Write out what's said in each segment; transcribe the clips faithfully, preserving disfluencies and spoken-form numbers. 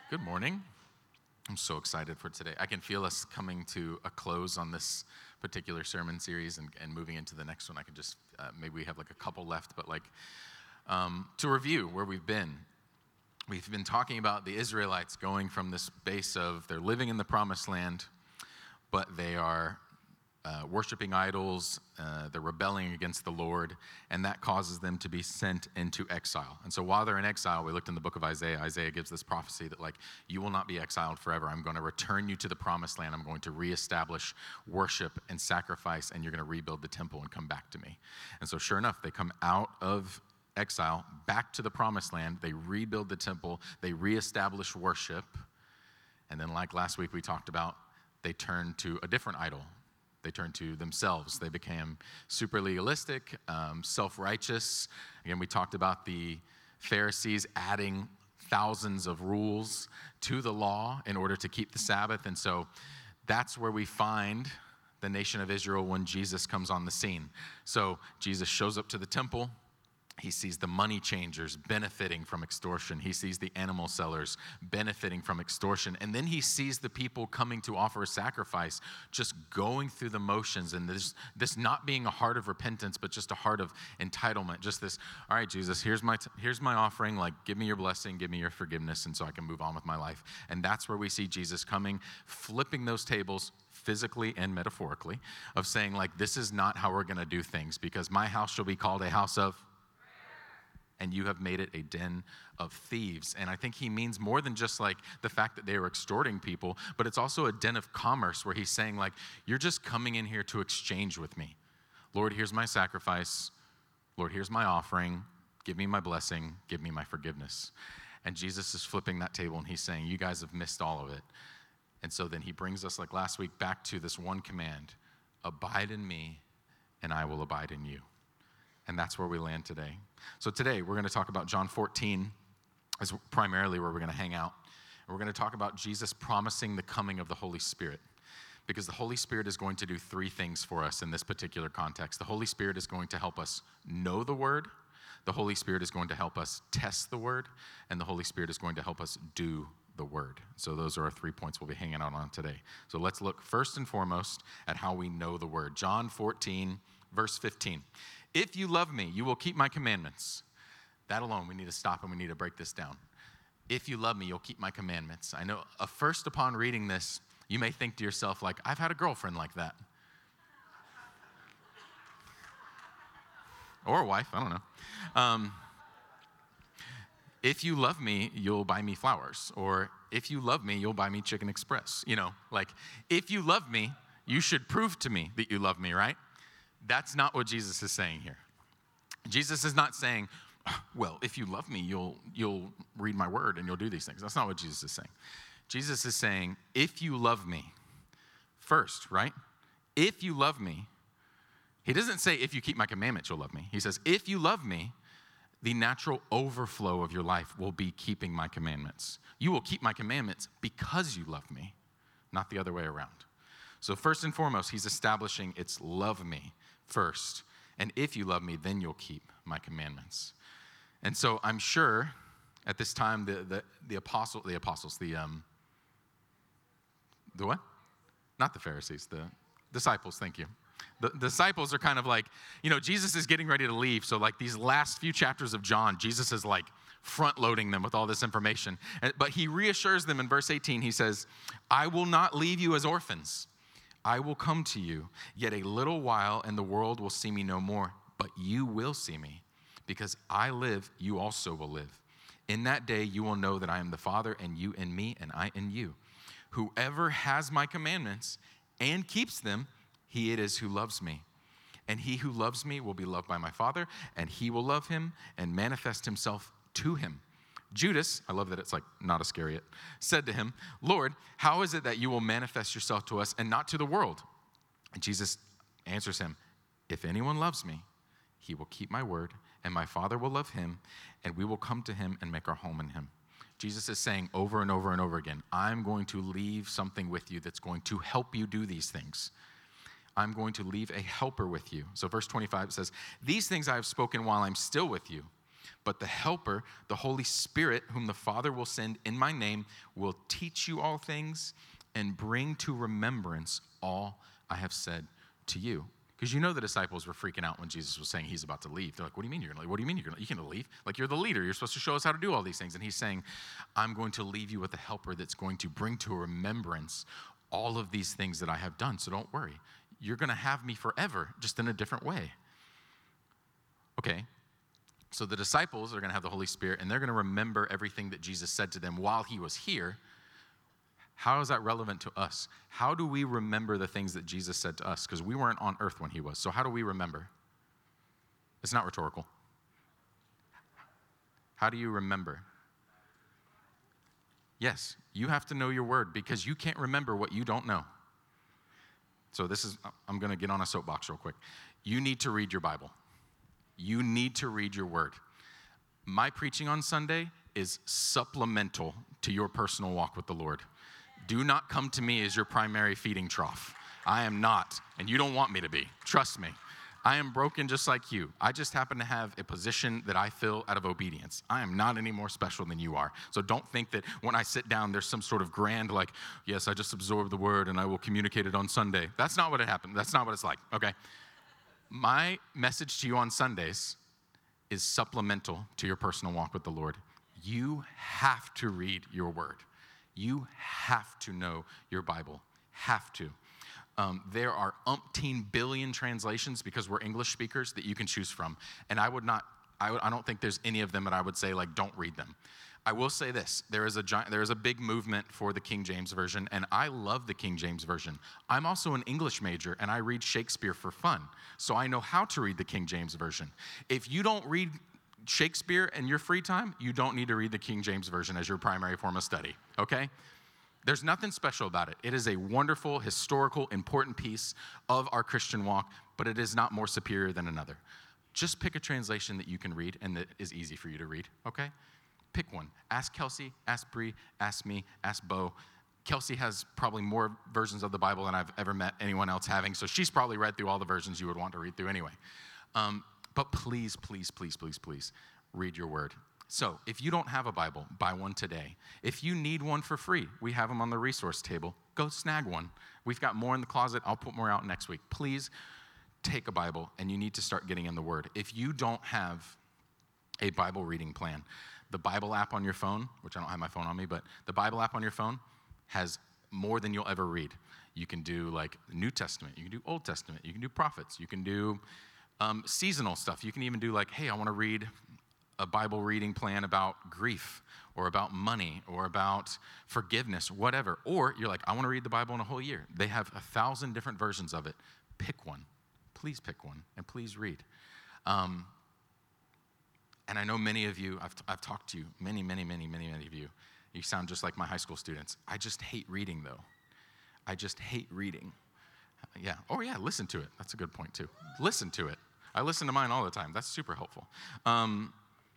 Good morning. I'm so excited for today. I can feel us coming to a close on this particular sermon series and, and moving into the next one. I can just, uh, maybe we have like a couple left, but like um, to review where we've been. We've been talking about the Israelites going from this base of they're living in the promised land, but they are uh, worshiping idols, uh, they're rebelling against the Lord, and that causes them to be sent into exile. And so while they're in exile, we looked in the book of Isaiah. Isaiah gives this prophecy that like, you will not be exiled forever. I'm going to return you to the promised land. I'm going to reestablish worship and sacrifice, and you're going to rebuild the temple and come back to me. And so sure enough, they come out of exile back to the promised land. They rebuild the temple. They reestablish worship. And then like last week we talked about, they turn to a different idol. They turned to themselves. They became super legalistic, um, self-righteous. Again, we talked about the Pharisees adding thousands of rules to the law in order to keep the Sabbath. And so that's where we find the nation of Israel when Jesus comes on the scene. So Jesus shows up to the temple. He sees the money changers benefiting from extortion. He sees the animal sellers benefiting from extortion. And then he sees the people coming to offer a sacrifice, just going through the motions. And this, this not being a heart of repentance, but just a heart of entitlement. Just this, all right, Jesus, here's my, t- here's my offering. Like, give me your blessing, give me your forgiveness, and so I can move on with my life. And that's where we see Jesus coming, flipping those tables, physically and metaphorically, of saying, like, this is not how we're going to do things, because my house shall be called a house of, and you have made it a den of thieves. And I think he means more than just like the fact that they were extorting people, but it's also a den of commerce where he's saying like, you're just coming in here to exchange with me. Lord, here's my sacrifice. Lord, here's my offering. Give me my blessing. Give me my forgiveness. And Jesus is flipping that table and he's saying, you guys have missed all of it. And so then he brings us like last week back to this one command, abide in me and I will abide in you. And that's where we land today. So today, we're going to talk about John fourteen, is primarily where we're going to hang out. And we're going to talk about Jesus promising the coming of the Holy Spirit. Because the Holy Spirit is going to do three things for us in this particular context. The Holy Spirit is going to help us know the Word. The Holy Spirit is going to help us test the Word. And the Holy Spirit is going to help us do the Word. So those are our three points we'll be hanging out on today. So let's look first and foremost at how we know the Word. John fourteen, verse fifteen. If you love me, you will keep my commandments. That alone, we need to stop and we need to break this down. If you love me, you'll keep my commandments. I know, uh, first upon reading this, you may think to yourself, like, I've had a girlfriend like that. Or a wife, I don't know. Um, if you love me, you'll buy me flowers. Or if you love me, you'll buy me Chicken Express. You know, like, if you love me, you should prove to me that you love me, right? That's not what Jesus is saying here. Jesus is not saying, well, if you love me, you'll you'll read my word and you'll do these things. That's not what Jesus is saying. Jesus is saying, if you love me, first, right? If you love me, he doesn't say, if you keep my commandments, you'll love me. He says, if you love me, the natural overflow of your life will be keeping my commandments. You will keep my commandments because you love me, not the other way around. So first and foremost, he's establishing it's love me first. And if you love me, then you'll keep my commandments. And so I'm sure at this time, the the, the apostle, the apostles, the um, the what? Not the Pharisees, the disciples, thank you. The, the disciples are kind of like, you know, Jesus is getting ready to leave. So like these last few chapters of John, Jesus is like front loading them with all this information. And, but he reassures them in verse eighteen, he says, I will not leave you as orphans. I will come to you, yet a little while, and the world will see me no more. But you will see me, because I live, you also will live. In that day you will know that I am the Father, and you in me, and I in you. Whoever has my commandments and keeps them, he it is who loves me. And he who loves me will be loved by my Father, and he will love him and manifest himself to him. Judas, I love that it's like not Iscariot, said to him, Lord, how is it that you will manifest yourself to us and not to the world? And Jesus answers him, if anyone loves me, he will keep my word, and my Father will love him, and we will come to him and make our home in him. Jesus is saying over and over and over again, I'm going to leave something with you that's going to help you do these things. I'm going to leave a helper with you. So verse twenty-five says, these things I have spoken while I'm still with you, But the helper, the Holy Spirit, whom the Father will send in my name, will teach you all things and bring to remembrance all I have said to you. Because you know the disciples were freaking out when Jesus was saying he's about to leave. They're like, what do you mean you're going to leave? What do you mean you're going to, you can't leave? Like, you're the leader. You're supposed to show us how to do all these things. And he's saying, I'm going to leave you with a helper that's going to bring to remembrance all of these things that I have done. So don't worry. You're going to have me forever, just in a different way. Okay, so the disciples are going to have the Holy Spirit, and they're going to remember everything that Jesus said to them while he was here. How is that relevant to us? How do we remember the things that Jesus said to us? Because we weren't on earth when he was. So how do we remember? It's not rhetorical. How do you remember? Yes, you have to know your word because you can't remember what you don't know. So this is, I'm going to get on a soapbox real quick. You need to read your Bible. You need to read your word. My preaching on Sunday is supplemental to your personal walk with the Lord. Do not come to me as your primary feeding trough. I am not, and you don't want me to be. Trust me. I am broken just like you. I just happen to have a position that I fill out of obedience. I am not any more special than you are. So don't think that when I sit down, there's some sort of grand, like, yes, I just absorbed the word and I will communicate it on Sunday. That's not what it happened. That's not what it's like, okay? My message to you on Sundays is supplemental to your personal walk with the Lord. You have to read your word. You have to know your Bible. Have to. Um, there are umpteen billion translations because we're English speakers that you can choose from. And I would not, I, would, I don't think there's any of them that I would say, like, don't read them. I will say this, there is a giant, there is a big movement for the King James Version, and I love the King James Version. I'm also an English major, and I read Shakespeare for fun, so I know how to read the King James Version. If you don't read Shakespeare in your free time, you don't need to read the King James Version as your primary form of study, okay? There's nothing special about it. It is a wonderful, historical, important piece of our Christian walk, but it is not more superior than another. Just pick a translation that you can read and that is easy for you to read, okay? Pick one. Ask Kelsey, ask Bree, ask me, ask Bo. Kelsey has probably more versions of the Bible than I've ever met anyone else having, so she's probably read through all the versions you would want to read through anyway. Um, but please, please, please, please, please, read your word. So if you don't have a Bible, buy one today. If you need one for free, we have them on the resource table. Go snag one. We've got more in the closet. I'll put more out next week. Please take a Bible, and you need to start getting in the Word. If you don't have a Bible reading plan, the Bible app on your phone, which I don't have my phone on me, but the Bible app on your phone has more than you'll ever read. You can do like New Testament. You can do Old Testament. You can do prophets. You can do um, seasonal stuff. You can even do like, hey, I want to read a Bible reading plan about grief or about money or about forgiveness, whatever. Or you're like, I want to read the Bible in a whole year. They have a thousand different versions of it. Pick one. Please pick one and please read. Um, and I know many of you, I've, I've talked to you, many, many, many, many, many of you. You sound just like my high school students. I just hate reading though. I just hate reading. Yeah. Oh yeah, listen to it. That's a good point too. Listen to it. I listen to mine all the time. That's super helpful. Um,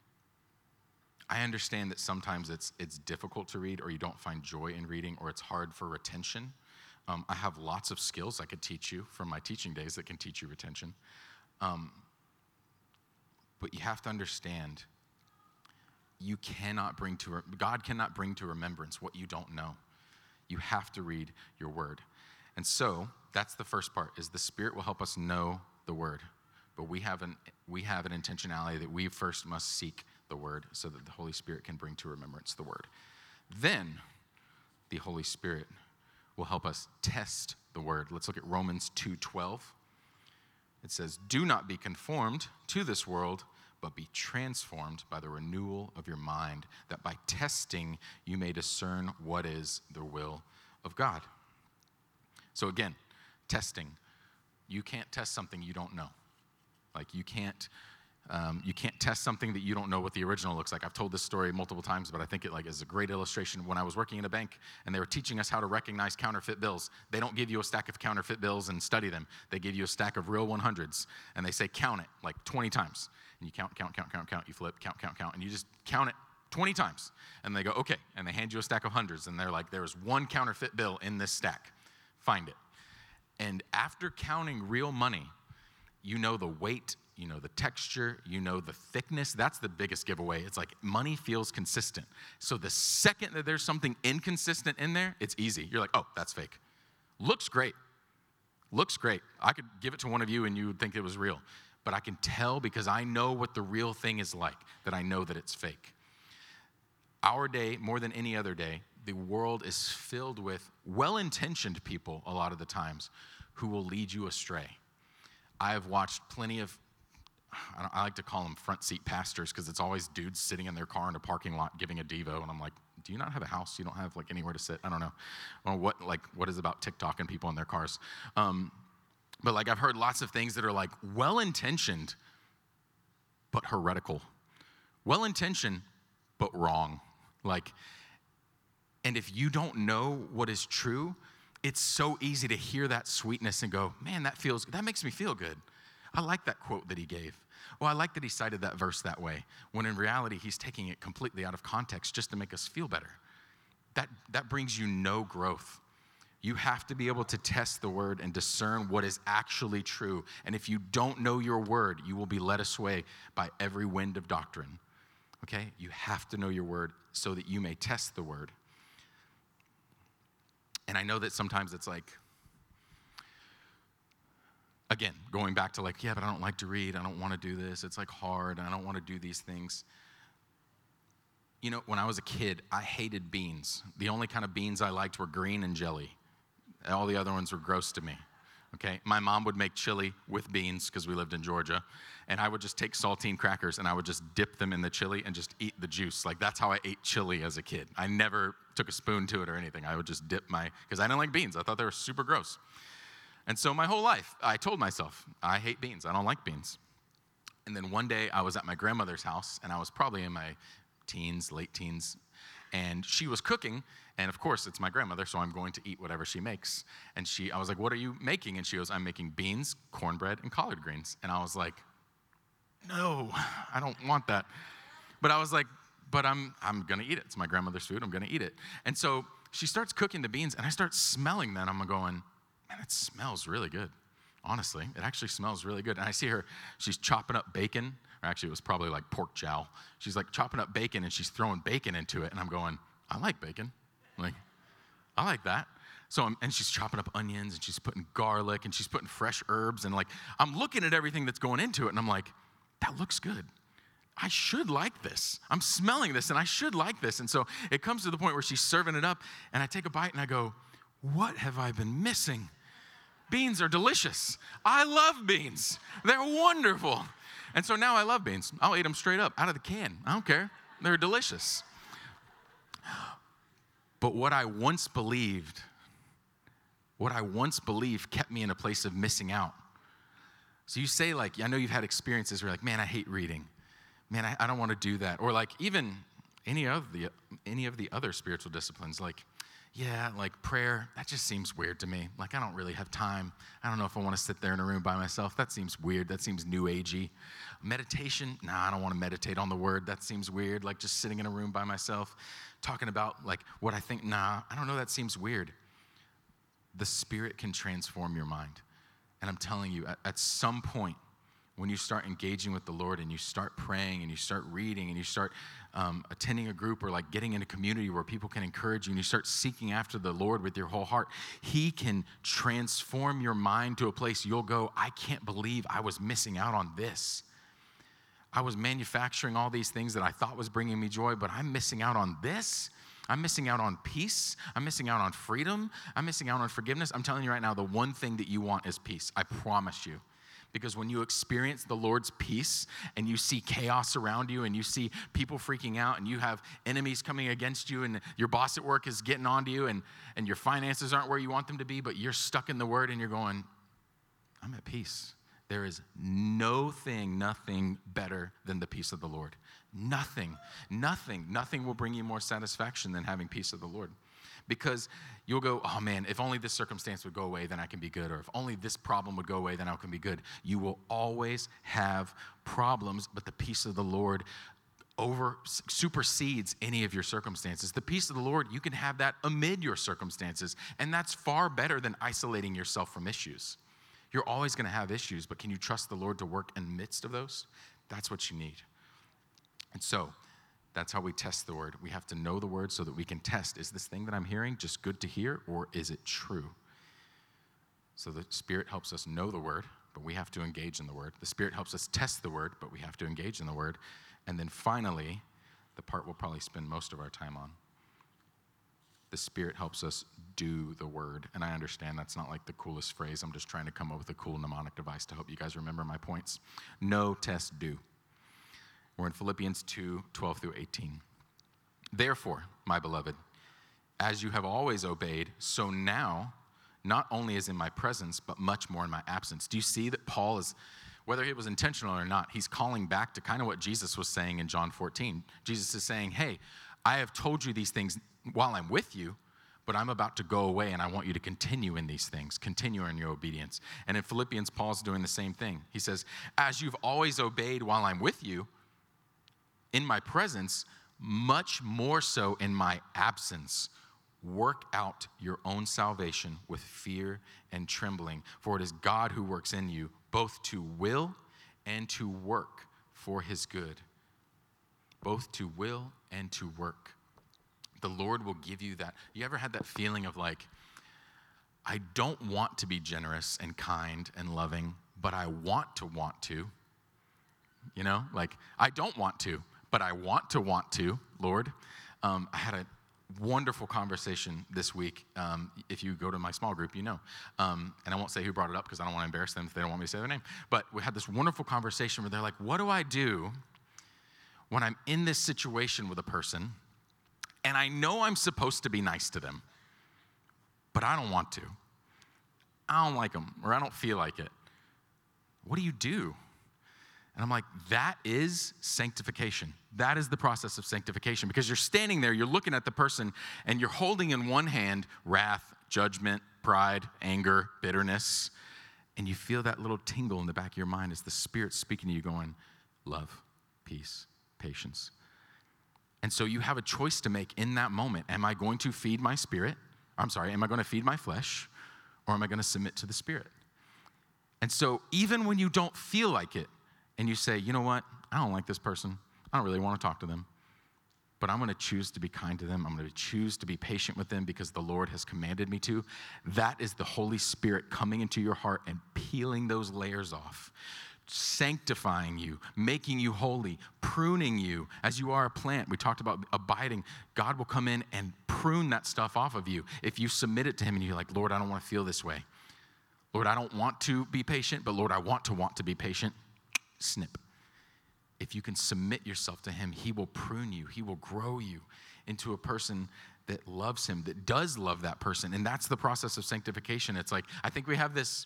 I understand that sometimes it's it's difficult to read or you don't find joy in reading or it's hard for retention. Um, I have lots of skills I could teach you from my teaching days that can teach you retention. Um, but you have to understand you cannot bring to, God cannot bring to remembrance what you don't know. You have to read your word. And so that's the first part, is the Spirit will help us know the word. But we have an we have an intentionality that we first must seek the word so that the Holy Spirit can bring to remembrance the word. Then the Holy Spirit will help us test the word. Let's look at Romans two twelve. It says, do not be conformed to this world, but be transformed by the renewal of your mind, that by testing you may discern what is the will of God. So again, testing. You can't test something you don't know. Like you can't um, you can't test something that you don't know what the original looks like. I've told this story multiple times, but I think it like is a great illustration. When I was working in a bank and they were teaching us how to recognize counterfeit bills, they don't give you a stack of counterfeit bills and study them. They give you a stack of real one hundreds and they say count it like twenty times. And you count, count, count, count, count. You flip, count, count, count, and you just count it twenty times. And they go, okay. And they hand you a stack of hundreds and they're like, there's one counterfeit bill in this stack. Find it. And after counting real money, you know the weight you know the texture, you know the thickness. That's the biggest giveaway. It's like money feels consistent. So the second that there's something inconsistent in there, it's easy. You're like, oh, that's fake. Looks great. Looks great. I could give it to one of you and you would think it was real. But I can tell because I know what the real thing is like, that I know that it's fake. Our day, more than any other day, the world is filled with well-intentioned people a lot of the times who will lead you astray. I have watched plenty of, I, I like to call them front seat pastors because it's always dudes sitting in their car in a parking lot giving a Devo, and I'm like, do you not have a house? You don't have like anywhere to sit? I don't know. Or what like what is about TikTok and people in their cars? Um, but like I've heard lots of things that are like well-intentioned, but heretical. Well-intentioned, but wrong. Like, and if you don't know what is true, it's so easy to hear that sweetness and go, man, that feels, that makes me feel good. I like that quote that he gave. Well, I like that he cited that verse that way, when in reality, he's taking it completely out of context just to make us feel better. That, that brings you no growth. You have to be able to test the word and discern what is actually true. And if you don't know your word, you will be led astray by every wind of doctrine. Okay? You have to know your word so that you may test the word. And I know that sometimes it's like, again, going back to like, yeah, but I don't like to read. I don't want to do this. It's like hard. I don't want to do these things. You know, when I was a kid, I hated beans. The only kind of beans I liked were green and jelly. All the other ones were gross to me. Okay, my mom would make chili with beans because we lived in Georgia, and I would just take saltine crackers and I would just dip them in the chili and just eat the juice. Like that's how I ate chili as a kid. I never took a spoon to it or anything. I would just dip my, because I didn't like beans. I thought they were super gross. And so my whole life, I told myself, I hate beans. I don't like beans. And then one day I was at my grandmother's house, and I was probably in my teens, late teens, and she was cooking. And of course, it's my grandmother, so I'm going to eat whatever she makes. And she, I was like, what are you making? And she goes, I'm making beans, cornbread, and collard greens. And I was like, no, I don't want that. But I was like, but I'm I'm going to eat it. It's my grandmother's food. I'm going to eat it. And so she starts cooking the beans, and I start smelling that. I'm going, man, it smells really good. Honestly, it actually smells really good. And I see her, she's chopping up bacon. Or actually, it was probably like pork jowl. She's like chopping up bacon, and she's throwing bacon into it. And I'm going, I like bacon. Like, I like that. So, I'm, and she's chopping up onions, and she's putting garlic, and she's putting fresh herbs. And like, I'm looking at everything that's going into it, and I'm like, that looks good. I should like this. I'm smelling this, and I should like this. And so it comes to the point where she's serving it up, and I take a bite, and I go, what have I been missing? Beans are delicious. I love beans. They're wonderful. And so now I love beans. I'll eat them straight up, out of the can. I don't care. They're delicious. But what I once believed, what I once believed kept me in a place of missing out. So you say like, I know you've had experiences where you're like, man, I hate reading. Man, I, I don't want to do that. Or like even any of the any of the other spiritual disciplines, like, yeah, like prayer, that just seems weird to me. Like I don't really have time. I don't know if I want to sit there in a room by myself. That seems weird. That seems new agey. Meditation, nah, I don't want to meditate on the word. That seems weird. Like just sitting in a room by myself, talking about like what I think, nah, I don't know, that seems weird. The Spirit can transform your mind. And I'm telling you, at, at some point, when you start engaging with the Lord and you start praying and you start reading and you start um, attending a group or like getting in a community where people can encourage you and you start seeking after the Lord with your whole heart, He can transform your mind to a place you'll go, I can't believe I was missing out on this. I was manufacturing all these things that I thought was bringing me joy, but I'm missing out on this. I'm missing out on peace. I'm missing out on freedom. I'm missing out on forgiveness. I'm telling you right now, the one thing that you want is peace. I promise you. Because when you experience the Lord's peace and you see chaos around you and you see people freaking out and you have enemies coming against you and your boss at work is getting onto you and, and your finances aren't where you want them to be, but you're stuck in the Word and you're going, I'm at peace. There is no thing, nothing better than the peace of the Lord. Nothing, nothing, nothing will bring you more satisfaction than having peace of the Lord. Because you'll go, oh man, if only this circumstance would go away, then I can be good. Or if only this problem would go away, then I can be good. You will always have problems, but the peace of the Lord over supersedes any of your circumstances. The peace of the Lord, you can have that amid your circumstances. And that's far better than isolating yourself from issues. You're always going to have issues, but can you trust the Lord to work in the midst of those? That's what you need. And so that's how we test the word. We have to know the word so that we can test, is this thing that I'm hearing just good to hear, or is it true? So the Spirit helps us know the word, but we have to engage in the word. The Spirit helps us test the word, but we have to engage in the word. And then finally, the part we'll probably spend most of our time on, the Spirit helps us do the word. And I understand that's not like the coolest phrase. I'm just trying to come up with a cool mnemonic device to help you guys remember my points. Know, test, do. We're in Philippians two, twelve through eighteen. Therefore, my beloved, as you have always obeyed, so now, not only is in my presence, but much more in my absence. Do you see that Paul is, whether it was intentional or not, he's calling back to kind of what Jesus was saying in John fourteen. Jesus is saying, hey, I have told you these things while I'm with you, but I'm about to go away, and I want you to continue in these things, continue in your obedience. And in Philippians, Paul's doing the same thing. He says, as you've always obeyed while I'm with you, in my presence, much more so in my absence, work out your own salvation with fear and trembling, for it is God who works in you, both to will and to work for his good. Both to will and to work. The Lord will give you that. You ever had that feeling of like, I don't want to be generous and kind and loving, but I want to want to. You know, like, I don't want to, but I want to want to, Lord. Um, I had a wonderful conversation this week. Um, if you go to my small group, you know. Um, and I won't say who brought it up because I don't want to embarrass them if they don't want me to say their name. But we had this wonderful conversation where they're like, what do I do when I'm in this situation with a person and I know I'm supposed to be nice to them, but I don't want to? I don't like them, or I don't feel like it. What do you do? And I'm like, that is sanctification. That is the process of sanctification, because you're standing there, you're looking at the person, and you're holding in one hand wrath, judgment, pride, anger, bitterness, and you feel that little tingle in the back of your mind as the Spirit's speaking to you going, love, peace, patience. And so you have a choice to make in that moment. Am I going to feed my spirit? I'm sorry, am I going to feed my flesh, or am I going to submit to the Spirit? And so even when you don't feel like it, and you say, you know what, I don't like this person, I don't really want to talk to them, but I'm going to choose to be kind to them. I'm going to choose to be patient with them because the Lord has commanded me to. That is the Holy Spirit coming into your heart and peeling those layers off, sanctifying you, making you holy, pruning you as you are a plant. We talked about abiding. God will come in and prune that stuff off of you if you submit it to him and you're like, Lord, I don't want to feel this way. Lord, I don't want to be patient, but Lord, I want to want to be patient. Snip. If you can submit yourself to him, he will prune you. He will grow you into a person that loves him, that does love that person. And that's the process of sanctification. It's like, I think we have this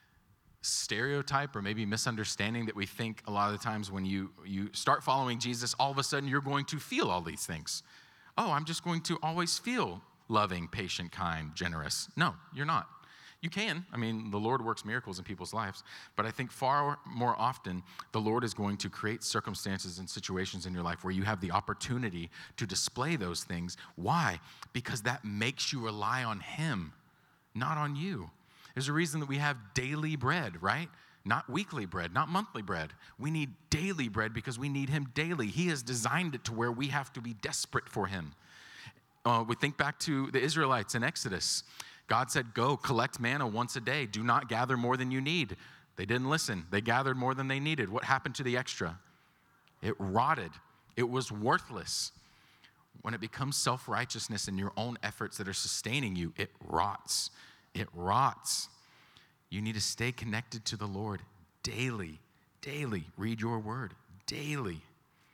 stereotype or maybe misunderstanding that we think a lot of the times when you, you start following Jesus, all of a sudden you're going to feel all these things. Oh, I'm just going to always feel loving, patient, kind, generous. No, you're not. You can. I mean, the Lord works miracles in people's lives. But I think far more often, the Lord is going to create circumstances and situations in your life where you have the opportunity to display those things. Why? Because that makes you rely on him, not on you. There's a reason that we have daily bread, right? Not weekly bread, not monthly bread. We need daily bread because we need him daily. He has designed it to where we have to be desperate for him. Uh, we think back to the Israelites in Exodus. God said, go collect manna once a day. Do not gather more than you need. They didn't listen. They gathered more than they needed. What happened to the extra? It rotted. It was worthless. When it becomes self-righteousness and your own efforts that are sustaining you, it rots. It rots. You need to stay connected to the Lord daily, daily. Read your word daily.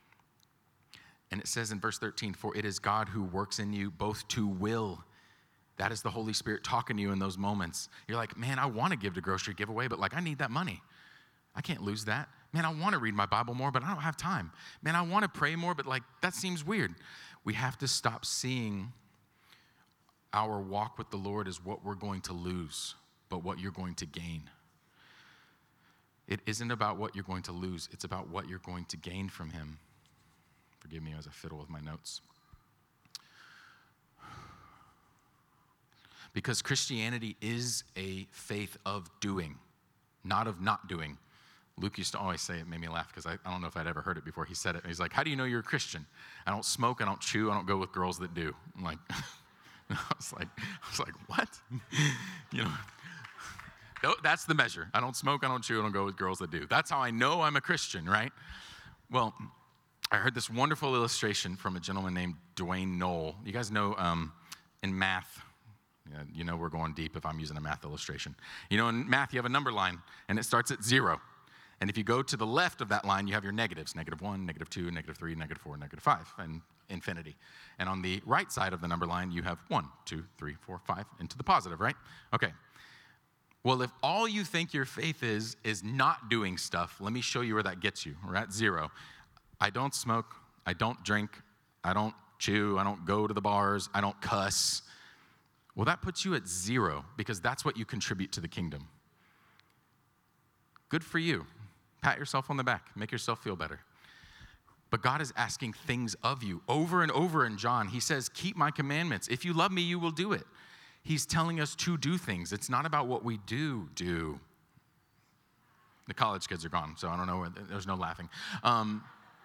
And it says in verse thirteen, for it is God who works in you both to will. That is the Holy Spirit talking to you in those moments. You're like, man, I want to give to grocery giveaway, but like I need that money. I can't lose that. Man, I want to read my Bible more, but I don't have time. Man, I want to pray more, but like that seems weird. We have to stop seeing our walk with the Lord as what we're going to lose, but what you're going to gain. It isn't about what you're going to lose. It's about what you're going to gain from him. Forgive me as I fiddle with my notes. Because Christianity is a faith of doing. not of not doing. Luke used to always say, it made me laugh because I, I don't know if I'd ever heard it before. He said it. He's like, how do you know you're a Christian? I don't smoke, I don't chew, I don't go with girls that do. I'm like, I was like, I was like, what? You know, that's the measure. I don't smoke, I don't chew, I don't go with girls that do. That's how I know I'm a Christian, right? Well, I heard this wonderful illustration from a gentleman named Dwayne Knoll. You guys know um, in math, yeah, you know we're going deep if I'm using a math illustration. You know, in math, you have a number line, and it starts at zero. And if you go to the left of that line, you have your negatives, negative one, negative two, negative three, negative four, negative five, and infinity. And on the right side of the number line, you have one, two, three, four, five, into the positive, right? Okay. Well, if all you think your faith is, is not doing stuff, let me show you where that gets you. We're at zero. I don't smoke, I don't drink, I don't chew, I don't go to the bars, I don't cuss. Well, that puts you at zero because that's what you contribute to the kingdom. Good for you. Pat yourself on the back. Make yourself feel better. But God is asking things of you. Over and over in John, he says, keep my commandments. If you love me, you will do it. He's telling us to do things. It's not about what we do do. The college kids are gone, so I don't know. Where, there's no laughing. Um,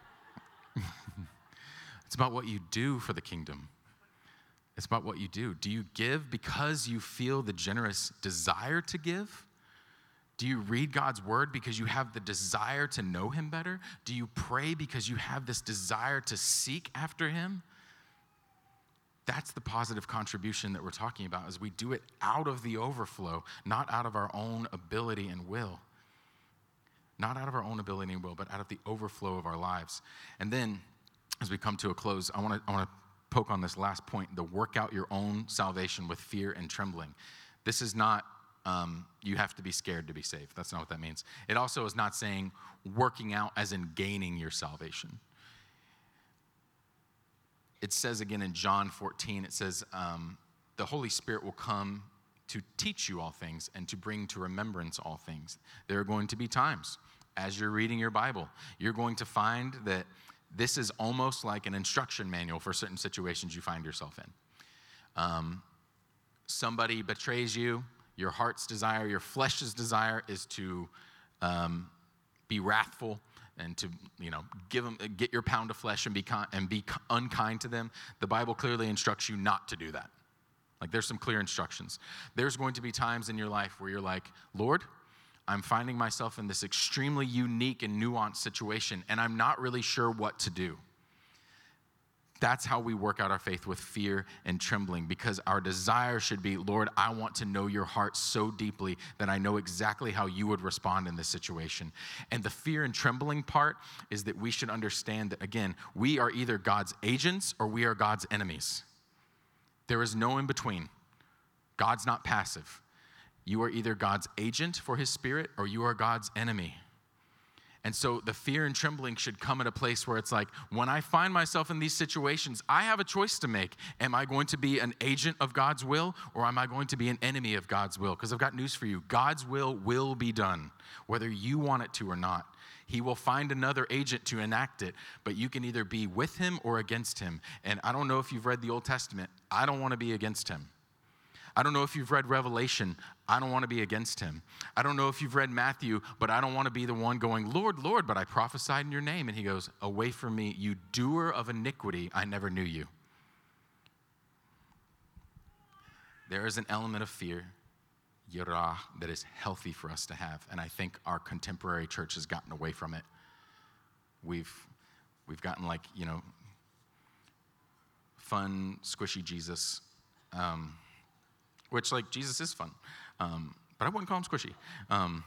it's about what you do for the kingdom. It's about what you do. Do you give because you feel the generous desire to give? Do you read God's word because you have the desire to know him better? Do you pray because you have this desire to seek after him? That's the positive contribution that we're talking about, as we do it out of the overflow, not out of our own ability and will. Not out of our own ability and will, but out of the overflow of our lives. And then, as we come to a close, I want to I want to poke on this last point, the work out your own salvation with fear and trembling. This is not Um, you have to be scared to be saved. That's not what that means. It also is not saying working out as in gaining your salvation. It says again in John fourteen, it says, um, the Holy Spirit will come to teach you all things and to bring to remembrance all things. There are going to be times as you're reading your Bible, you're going to find that this is almost like an instruction manual for certain situations you find yourself in. Um, somebody betrays you. Your heart's desire, your flesh's desire is to um, be wrathful and to, you know, give them, get your pound of flesh and be con- and be unkind to them. The Bible clearly instructs you not to do that. Like, there's some clear instructions. There's going to be times in your life where you're like, Lord, I'm finding myself in this extremely unique and nuanced situation, and I'm not really sure what to do. That's how we work out our faith, with fear and trembling, because our desire should be, Lord, I want to know your heart so deeply that I know exactly how you would respond in this situation. And the fear and trembling part is that we should understand that, again, we are either God's agents or we are God's enemies. There is no in between. God's not passive. You are either God's agent for his spirit or you are God's enemy. And so the fear and trembling should come at a place where it's like, when I find myself in these situations, I have a choice to make. Am I going to be an agent of God's will, or am I going to be an enemy of God's will? Because I've got news for you. God's will will be done, whether you want it to or not. He will find another agent to enact it, but you can either be with him or against him. And I don't know if you've read the Old Testament. I don't want to be against him. I don't know if you've read Revelation. I don't want to be against him. I don't know if you've read Matthew, but I don't want to be the one going, Lord, Lord, but I prophesied in your name. And he goes, away from me, you doer of iniquity, I never knew you. There is an element of fear, yirah, that is healthy for us to have. And I think our contemporary church has gotten away from it. We've, we've gotten like, you know, fun, squishy Jesus. Um, Which, like, Jesus is fun. Um, but I wouldn't call him squishy. Um,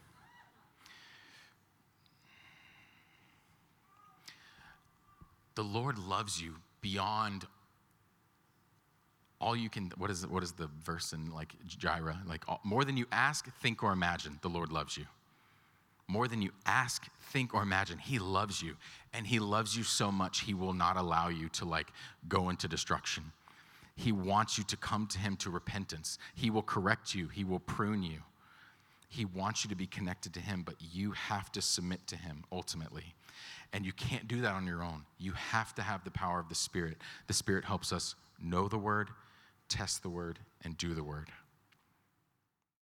the Lord loves you beyond all you can, what is, what is the verse in, like, Jireh? Like, all, more than you ask, think, or imagine, the Lord loves you. More than you ask, think, or imagine, he loves you. And he loves you so much, he will not allow you to, like, go into destruction. He wants you to come to him to repentance. He will correct you. He will prune you. He wants you to be connected to him, but you have to submit to him ultimately. And you can't do that on your own. You have to have the power of the Spirit. The Spirit helps us know the word, test the word, and do the word.